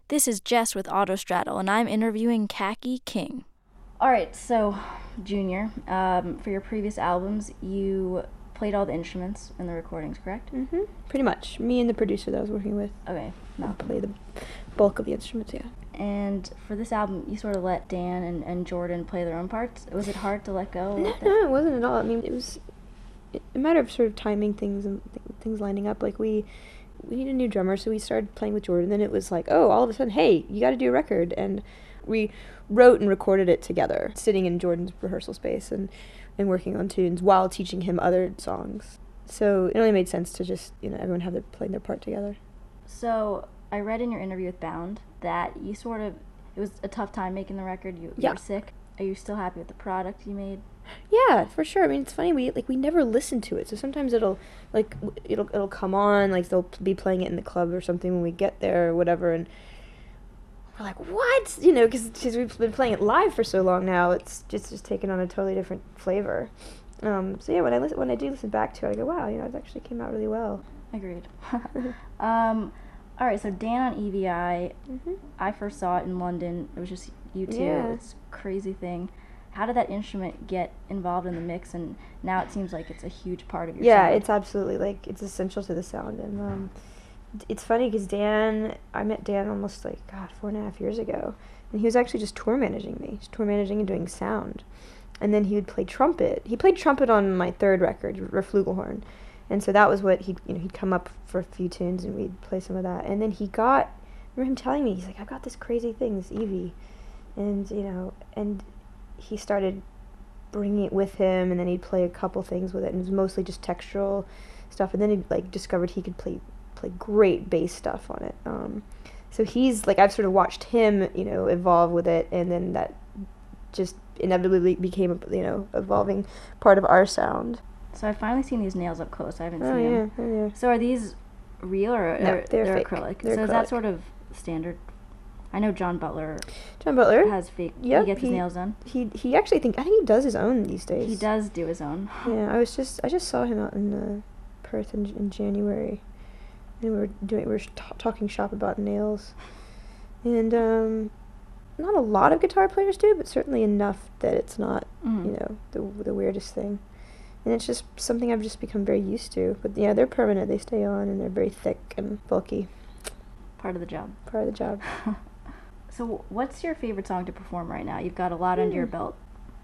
This is Jess with Autostraddle, and I'm interviewing Kaki King. Alright, so, Junior, for your previous albums, you played all the instruments in the recordings, correct? Mm-hmm. Pretty much. Me and the producer that I was working with. Okay. Play the bulk of the instruments, yeah. And for this album, you sort of let Dan and Jordan play their own parts. Was it hard to let go? No, it wasn't at all. I mean, it was a matter of sort of timing things and things lining up. Like, we need a new drummer, so we started playing with Jordan. Then it was like, oh, all of a sudden, hey, you got to do a record. And we wrote and recorded it together, sitting in Jordan's rehearsal space and working on tunes while teaching him other songs. So it only made sense to just, everyone have playing their part together. So I read in your interview with Bound that you it was a tough time making the record. You were sick. Are you still happy with the product you made? Yeah, for sure. I mean, it's funny, we never listen to it. So sometimes it'll come on, like they'll be playing it in the club or something when we get there or whatever, and we're like, what? Because we've been playing it live for so long now, it's just taken on a totally different flavor. So yeah, when I do listen back to it, I go, wow, it actually came out really well. Agreed. All right, so Dan on EVI, I first saw it in London. It was just you two. Yeah. It's a crazy thing. How did that instrument get involved in the mix, and now it seems like it's a huge part of your sound? It's absolutely, it's essential to the sound. And it's funny because I met Dan almost 4.5 years ago, and he was actually just tour managing me. Just tour managing and doing sound. And then he would play trumpet. He played trumpet on my third record, Flugelhorn. And so that was what he'd come up for a few tunes and we'd play some of that. And then I remember him telling me, he's like, I've got this crazy thing, this Evie. And, and he started bringing it with him, and then he'd play a couple things with it, and it was mostly just textural stuff. And then he discovered he could play great bass stuff on it. So he's I've sort of watched him, evolve with it, and then that just inevitably became a, evolving part of our sound. So I've finally seen these nails up close. I haven't seen them. Yeah. So are these real or no, they're fake. Acrylic? They're so acrylic. Is that sort of standard? I know John Butler has fake. Yep, he gets his nails done. He actually I think he does his own these days. He does do his own. Yeah, I just saw him out in Perth in January, and we were talking shop about nails, and not a lot of guitar players do, but certainly enough that it's not the weirdest thing. And it's just something I've just become very used to. But yeah, they're permanent. They stay on, and they're very thick and bulky. Part of the job. Part of the job. So what's your favorite song to perform right now? You've got a lot under your belt.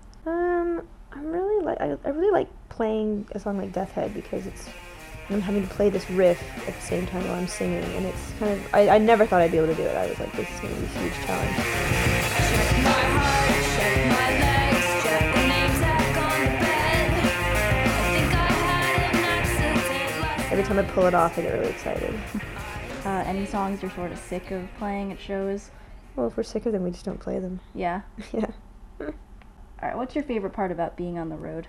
I really like playing a song like Death Head because I'm having to play this riff at the same time while I'm singing, and it's kind of, I never thought I'd be able to do it. I was like, this is going to be a huge challenge. Check my heart, check my legs, check the names back on the bed. I think I had an accident last Every time I pull it off, I get really excited. Any songs you're sort of sick of playing at shows? Well, if we're sick of them, we just don't play them. Yeah? Yeah. All right, what's your favorite part about being on the road?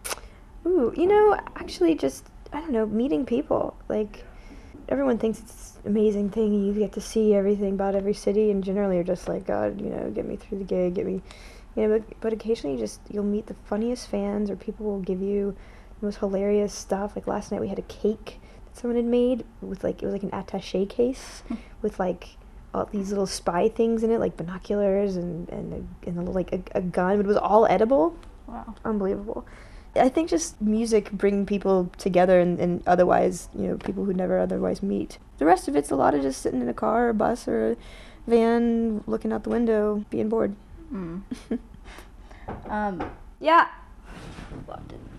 Ooh, actually just, I don't know, meeting people. Everyone thinks it's an amazing thing, and you get to see everything about every city, and generally you're just like, God, get me through the gig, get me, but occasionally you'll meet the funniest fans, or people will give you the most hilarious stuff. Like last night we had a cake that someone had made with it was like an attaché case with all these little spy things in it, like binoculars and a little, a gun, but it was all edible. Wow. Unbelievable. I think just music bringing people together and otherwise, people who never otherwise meet. The rest of it's a lot of just sitting in a car or a bus or a van, looking out the window, being bored. Mm. Yeah. Locked in.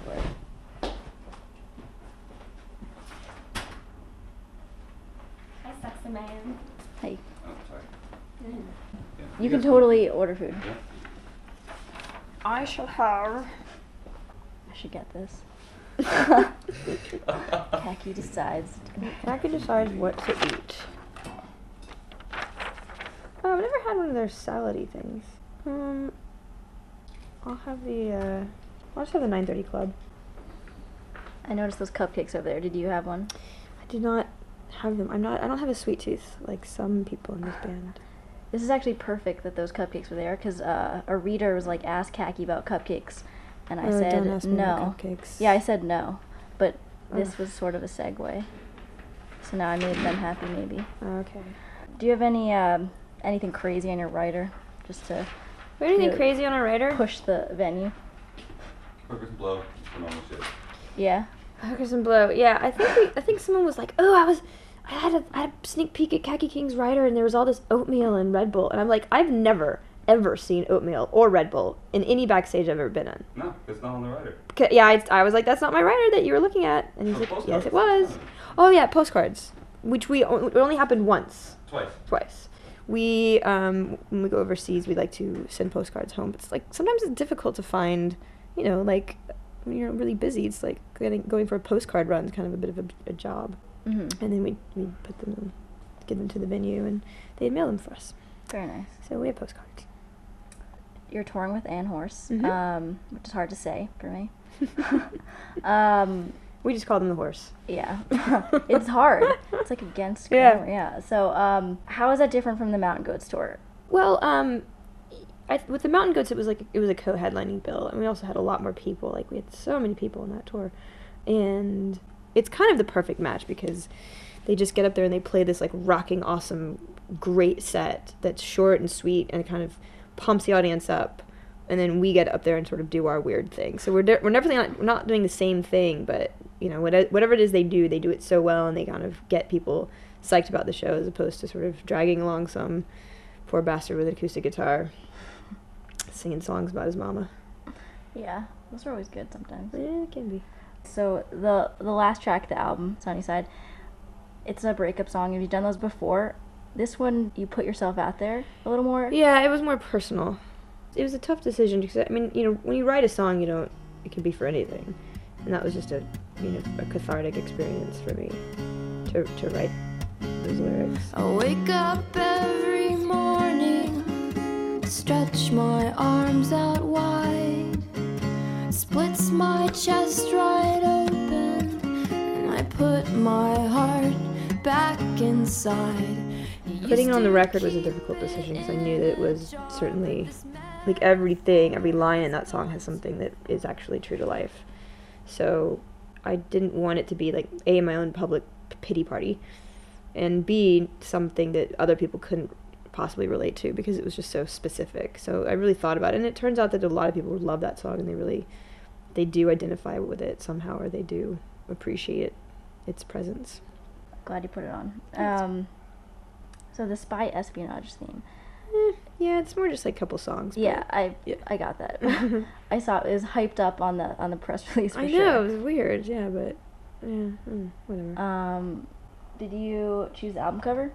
Hi, sexy man. Hey. Oh, sorry. You can totally order food. Yeah. I shall have. I should get this. Kaki decides. Kaki decides what to eat. Oh, I've never had one of their salady things. I'll just have the 9:30 Club. I noticed those cupcakes over there. Did you have one? I do not have them. I don't have a sweet tooth like some people in this band. This is actually perfect that those cupcakes were there, because a reader was asked Kaki about cupcakes, and I said don't ask me no. about cupcakes. Yeah, I said no, but this was sort of a segue. So now I made them happy, maybe. Okay. Do you have any anything crazy on your rider, just to Or anything Yeah. crazy on our rider? push the venue? Hookers and blow, just the normal shit. Yeah. Hookers and blow. Yeah, I think someone was like, oh, I had a sneak peek at Khaki King's rider, and there was all this oatmeal and Red Bull, and I'm like, I've never ever seen oatmeal or Red Bull in any backstage I've ever been in. No, it's not on the rider. Yeah, I was like, that's not my rider that you were looking at, and he's Oh, like, postcards. yes, it was. Oh yeah, postcards, which it only happened once. Twice. We when we go overseas, we like to send postcards home. But it's like sometimes it's difficult to find, like when you're really busy, it's like going for a postcard run is kind of a bit of a job. Mm-hmm. And then we put them, get them to the venue, and they'd mail them for us. Very nice. So we have postcards. You're touring with Ann Horse, Mhm. which is hard to say for me. We just call them the horse. Yeah, it's hard. It's like against Yeah. grammar. Yeah. So, how is that different from the Mountain Goats tour? Well, with the Mountain Goats, it was a co-headlining bill, and we also had a lot more people. Like we had so many people on that tour, and it's kind of the perfect match because they just get up there and they play this like rocking, awesome, great set that's short and sweet and kind of pumps the audience up, and then we get up there and sort of do our weird thing. So we're definitely not doing the same thing, but whatever it is they do it so well, and they kind of get people psyched about the show as opposed to sort of dragging along some poor bastard with an acoustic guitar singing songs about his mama. Yeah, those are always good sometimes. Yeah, it can be. So the last track of the album, Sunnyside, it's a breakup song. Have you done those before? This one, you put yourself out there a little more. Yeah, it was more personal. It was a tough decision because when you write a song, it can be for anything, and that was just a cathartic experience for me to write those lyrics. I wake up every morning, stretch my arms out wide, splits my chest right open, and I put my heart back inside. Putting it on the record was a difficult decision because I knew that it was certainly, like every line in that song has something that is actually true to life. So I didn't want it to be like A, my own public pity party, and B, something that other people couldn't possibly relate to because it was just so specific. So I really thought about it, and it turns out that a lot of people love that song, and they do identify with it somehow, or they do appreciate its presence. Glad you put it on. So the spy espionage theme. Yeah, it's more just like a couple songs. but- Yeah, yeah. I got that. I saw it was hyped up on the press release. For I sure. know, it was weird, yeah, but yeah, whatever. Did you choose the album cover?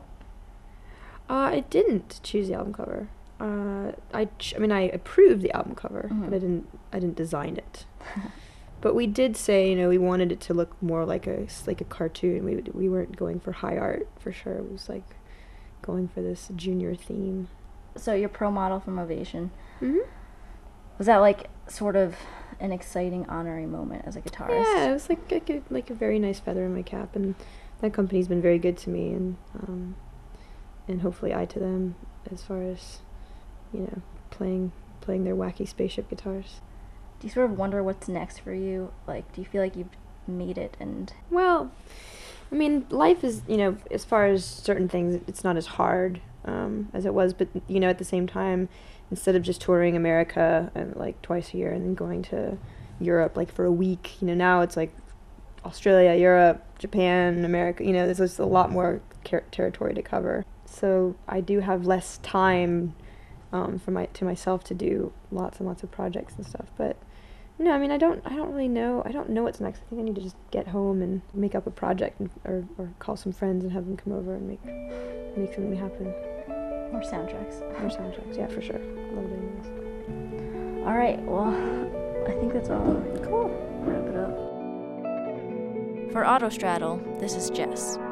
I didn't choose the album cover. I approved the album cover, Mhm. but I didn't design it. But we did say, we wanted it to look more like a cartoon. We weren't going for high art for sure. It was like going for this junior theme. So your pro model from Ovation. Mm-hmm. Was that like sort of an exciting honorary moment as a guitarist? Yeah, it was like a very nice feather in my cap, and that company's been very good to me, and hopefully I to them as far as playing their wacky spaceship guitars. Do you sort of wonder what's next for you? Like, do you feel like you've made it? And Well, life is, as far as certain things, it's not as hard as it was, but at the same time, instead of just touring America and like twice a year and then going to Europe like for a week, now it's like Australia, Europe, Japan, America, there's just a lot more territory to cover. So I do have less time to myself to do lots and lots of projects and stuff. But no, I don't really know. I don't know what's next. I think I need to just get home and make up a project or call some friends and have them come over and make something happen. more soundtracks. More soundtracks, yeah, for sure. I love doing this. All right. Well, I think that's all. Cool. Wrap it up. For Autostraddle, this is Jess.